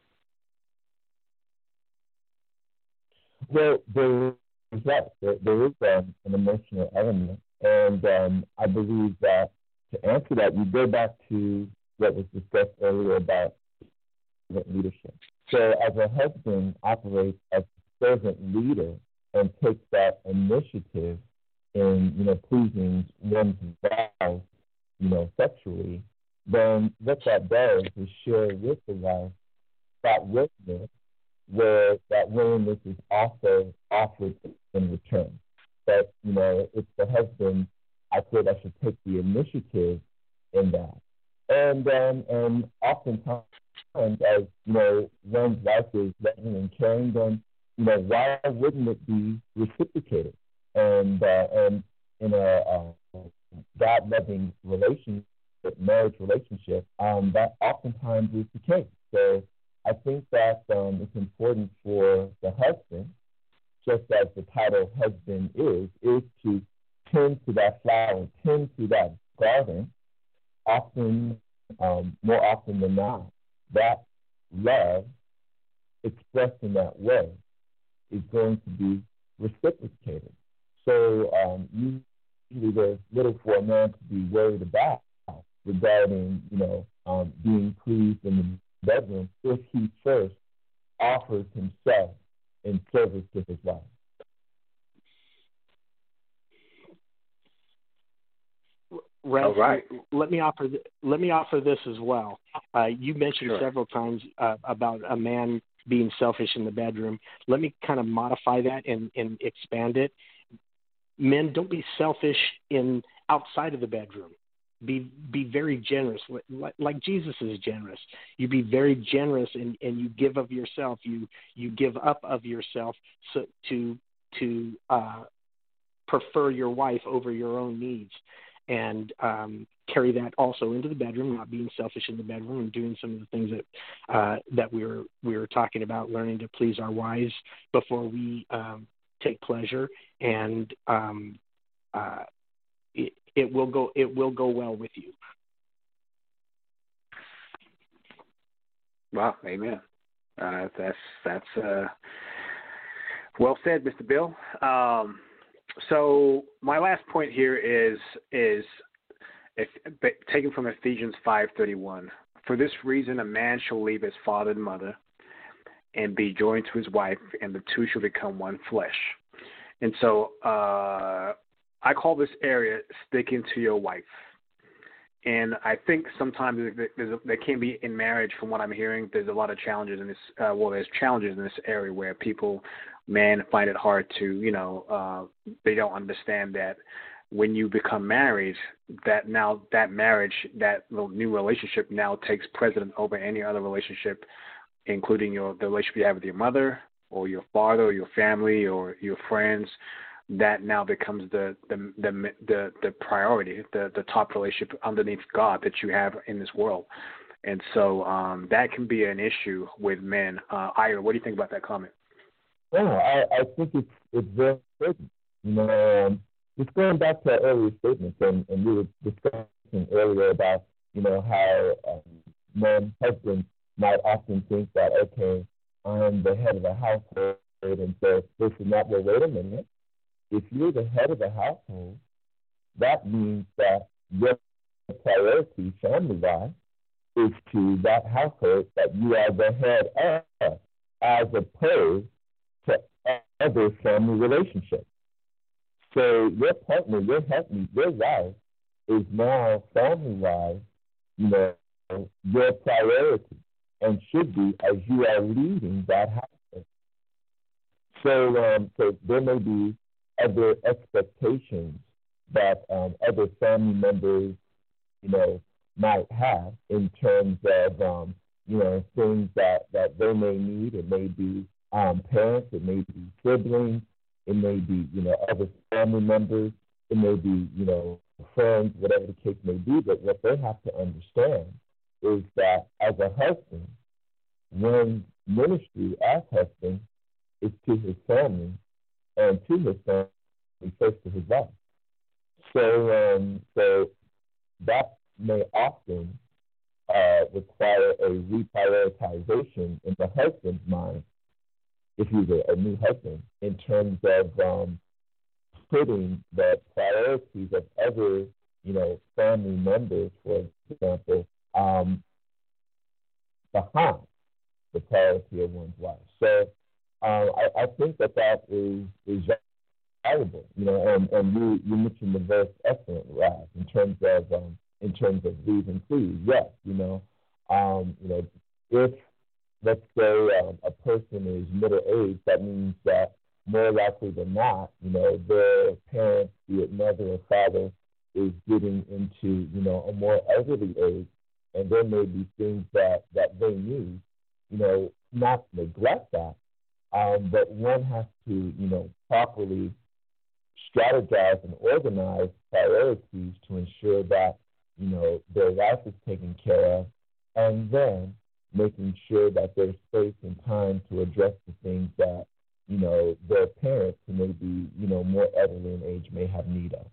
Well, there is an emotional element, and I believe that to answer that, you go back to what was discussed earlier about leadership. So as a husband operates as a servant leader and takes that initiative in, pleasing one's wife, sexually, then what that does is share with the wife that witness where that willingness is also offered in return. But, it's the husband, I feel, that should take the initiative in that. And oftentimes, as, one's wife is loving and caring, then, why wouldn't it be reciprocated? And in a God-loving relationship, marriage relationship, that oftentimes is the case. So I think that it's important for the husband, just as the title husband is to tend to that flower, tend to that garden. Often, more often than not, that love expressed in that way is going to be reciprocated. So usually there's little for a man to be worried about regarding, being pleased in the bedroom if he first offers himself in service to his wife. Ralph, right. Let me offer this as well. You mentioned several times about a man being selfish in the bedroom. Let me kind of modify that and expand it. Men, don't be selfish outside of the bedroom. Be very generous, like Jesus is generous. You be very generous, and you give of yourself. You give up of yourself to prefer your wife over your own needs, and carry that also into the bedroom. Not being selfish in the bedroom, and doing some of the things that we were talking about, learning to please our wives before we take pleasure, and it will go well with you. Wow, amen. That's well said, Mr. Bill. So my last point here is taken from Ephesians 5:31. For this reason, a man shall leave his father and mother and be joined to his wife, and the two shall become one flesh. And so I call this area sticking to your wife. And I think sometimes there can be in marriage, from what I'm hearing, there's a lot of challenges in this. There's challenges in this area where men find it hard to, they don't understand that when you become married, that marriage, that new relationship now takes precedence over any other relationship, including the relationship you have with your mother or your father or your family or your friends. That now becomes the priority, the top relationship underneath God that you have in this world. And so that can be an issue with men. Ira, what do you think about that comment? Well, I think it's very important. Just going back to our earlier statements, and we were discussing earlier about, how husbands might often think that, okay, I'm the head of the household, and so this and that. Well, wait a minute. If you're the head of the household, that means that your priority, family-wise, is to that household that you are the head of, as opposed to other family relationships. So your partner, your husband, your wife is now family-wise, your priority, and should be as you are leading that household. So there may be other expectations that other family members, might have in terms of, things that they may need. It may be parents, it may be siblings, it may be, other family members, it may be, friends, whatever the case may be. But what they have to understand is that as a husband, one's ministry as husband is to his family, and to his family, first to his wife. So that may often require a reprioritization in the husband's mind, if he's a new husband, in terms of putting the priorities of other, family members, for example, behind the priority of one's wife. So I think that is valuable, and you mentioned the verse excellent, Raz, in terms of these and please. Yes, if let's say a person is middle aged, that means that more likely than not, their parents, be it mother or father, is getting into, a more elderly age, and there may be things that they need, not neglect that, but one has to, properly strategize and organize priorities to ensure that, their life is taken care of, and then making sure that there's space and time to address the things that, their parents who may be, more elderly in age may have need of.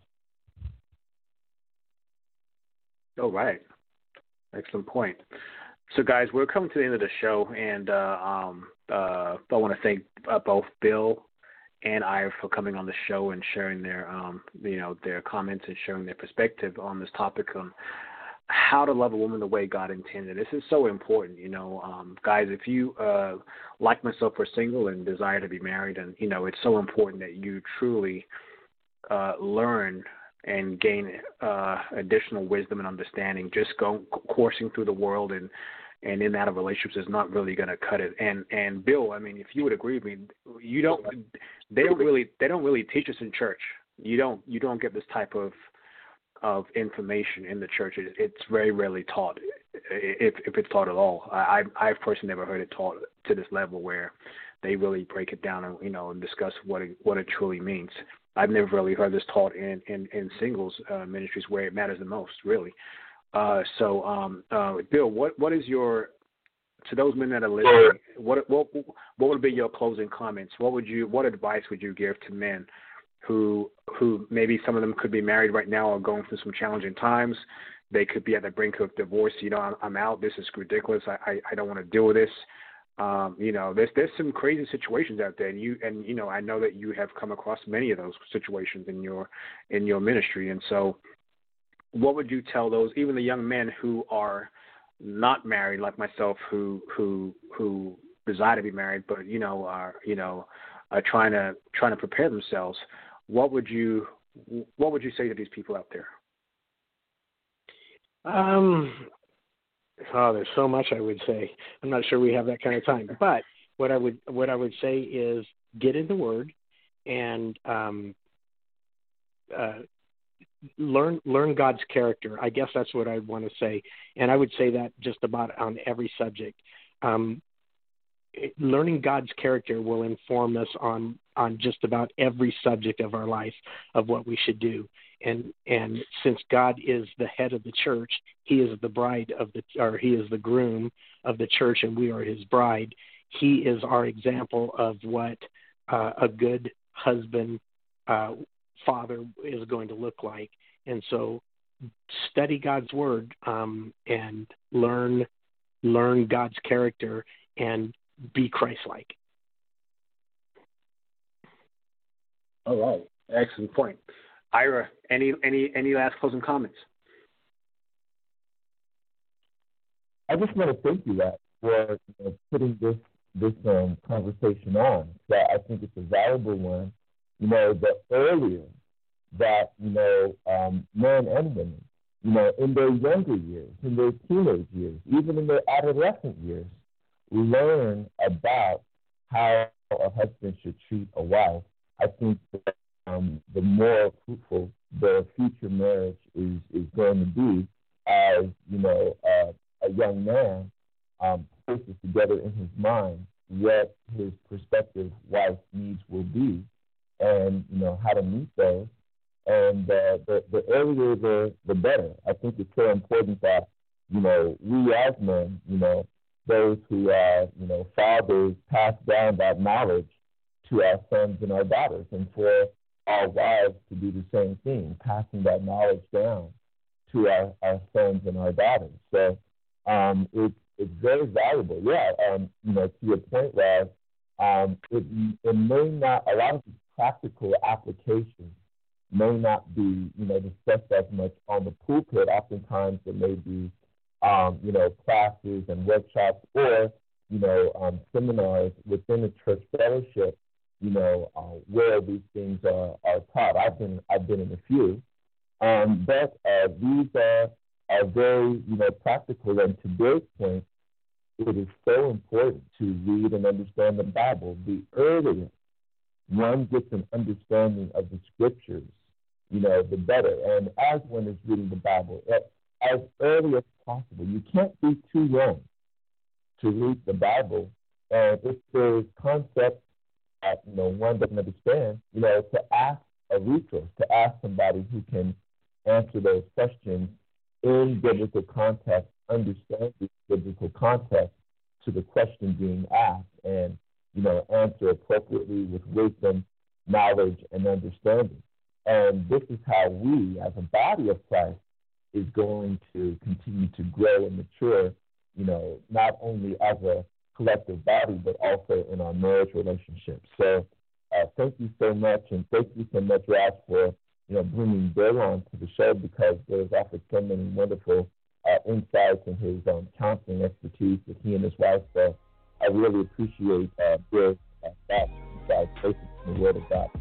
Oh, right. Excellent point. So, guys, we're coming to the end of the show, and I want to thank both Bill and Ira for coming on the show and sharing their, their comments and sharing their perspective on this topic on how to love a woman the way God intended. This is so important, guys. If you, like myself, are single and desire to be married, and it's so important that you truly learn and gain additional wisdom and understanding. Just coursing through the world and in and out of relationships is not really going to cut it. And Bill, I mean, if you would agree with me, they don't really teach us in church. You don't get this type of information in the church. It's very rarely taught, if it's taught at all. I've personally never heard it taught to this level where they really break it down and and discuss what it truly means. I've never really heard this taught in singles ministries where it matters the most, really. So, Bill, what is your, to those men that are listening, what would be your closing comments? What advice would you give to men who maybe some of them could be married right now or going through some challenging times? They could be at the brink of divorce. I'm out. This is ridiculous. I don't want to deal with this. There's some crazy situations out there, and I know that you have come across many of those situations in your ministry. And so, what would you tell those, even the young men who are not married, like myself, who desire to be married, but are trying to prepare themselves. What would you say to these people out there? There's so much I would say. I'm not sure we have that kind of time. But what I would say is get in the Word and learn God's character. I guess that's what I want to say, and I would say that just about on every subject. Learning God's character will inform us on just about every subject of our life of what we should do. And since God is the head of the church, He is the He is the groom of the church, and we are His bride. He is our example of what a good husband, father is going to look like. And so, study God's word and learn God's character and be Christ-like. All right, excellent point. Ira, any last closing comments? I just want to thank you for putting this conversation on. So I think it's a valuable one. The earlier that men and women, in their younger years, in their teenage years, even in their adolescent years, learn about how a husband should treat a wife, I think that the more fruitful the future marriage is going to be, as a young man places together in his mind what his prospective wife's needs will be, and how to meet those. And the earlier the better. I think it's so important that we as men, those who are fathers, pass down that knowledge to our sons and our daughters, and for our wives to do the same thing, passing that knowledge down to our sons and our daughters. So it's very valuable. Yeah, to your point, Rob, it may not, a lot of the practical applications may not be, discussed as much on the pulpit. Oftentimes there may be, classes and workshops or, seminars within the church fellowship, where these things are taught. I've been in a few, but these are very, practical. And to Bill's point, it is so important to read and understand the Bible. The earlier one gets an understanding of the scriptures, the better. And as one is reading the Bible, as early as possible, you can't be too young to read the Bible. And if there's concepts that, one doesn't understand, to ask a resource, to ask somebody who can answer those questions in biblical context, understand the biblical context to the question being asked, and, answer appropriately with wisdom, knowledge, and understanding. And this is how we, as a body of Christ, is going to continue to grow and mature, not only as a collective body, but also in our marriage relationships. So thank you so much, and thank you so much, Ross, for bringing Bill on to the show, because there's offered so many wonderful insights and his counseling expertise with he and his wife. So I really appreciate Bill's insights based on the Word of God.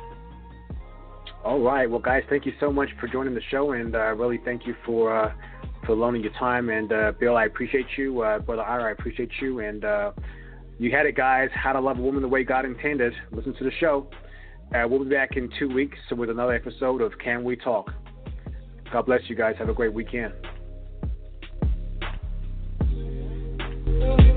All right. Well, guys, thank you so much for joining the show, and really thank you for loaning your time. And Bill, I appreciate you. Brother Ira, I appreciate you. And you had it, guys. How to Love a Woman the Way God Intended. Listen to the show. We'll be back in 2 weeks with another episode of Can We Talk. God bless you guys. Have a great weekend.